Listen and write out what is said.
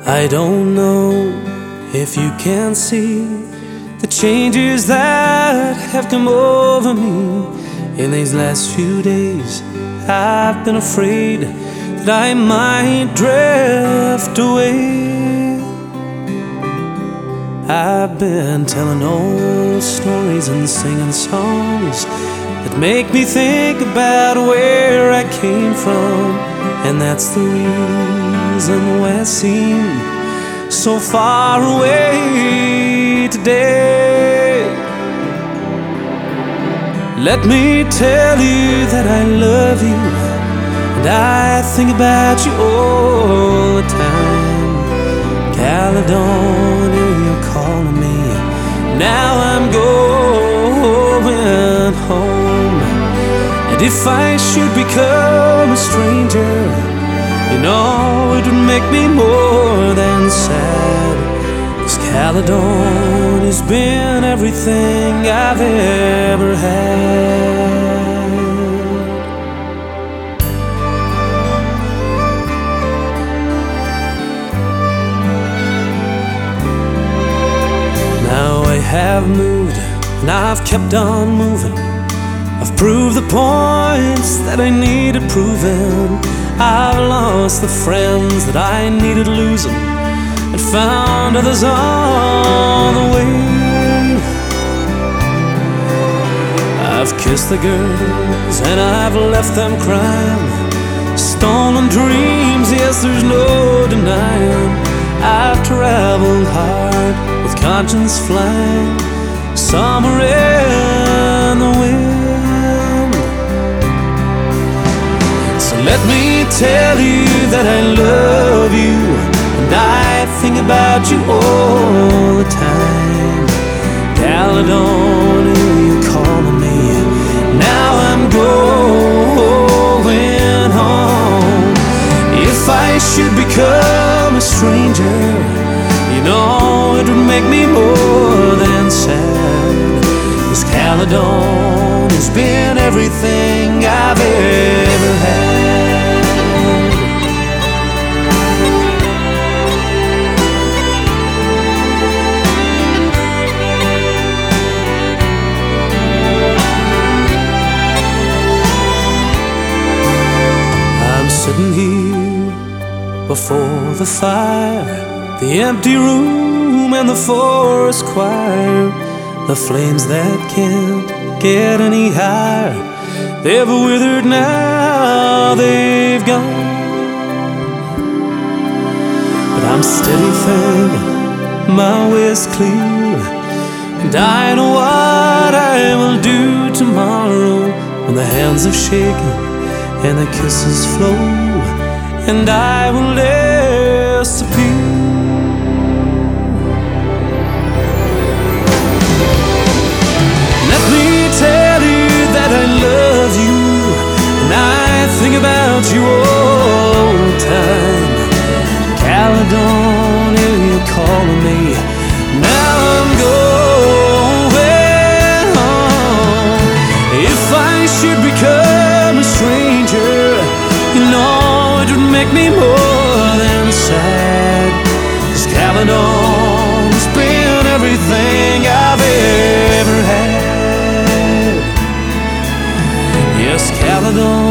I don't know if you can see the changes that have come over me in these last few days. I've been afraid that I might drift away. I've been telling old stories and singing songs that make me think about where I came from, and that's the reason why I seem so far away today. Let me tell you that I love you, and I think about you all the time. Caledonia, you're calling me. Now I'm going home, and if I should become a stranger, you know it would make me more than sad, 'cause Caledonia's been everything I've ever had. Now I have moved, and I've kept on moving. I've proved the points that I needed proving. I've lost the friends that I needed losing, and found others on the way. I've kissed the girls and I've left them crying. Stolen dreams, yes, there's no denying. I've traveled hard with conscience flying, summer in the wind. So let me tell you that I love you, and I think about you all the time. Caledonia, you're calling me. Now I'm going home. If I should become a stranger, you know it would make me more than sad, 'cause Caledonia's been everything I've ever had. I'm sitting here before the fire, the empty room and the forest choir, the flames that can't get any higher. They've withered now, they've gone, but I'm steady thinking my way's clear, and I know what I will do tomorrow, when the hands have shaken and the kisses flow, and I will disappear. Let me tell you that I love you, and I think about you all the time. Caledonia, you're calling me. Now I'm going home. If I should become a stranger, you know it would make me more than sad, 'cause Caledonia's been everything I've ever had. Yes, Caledonia,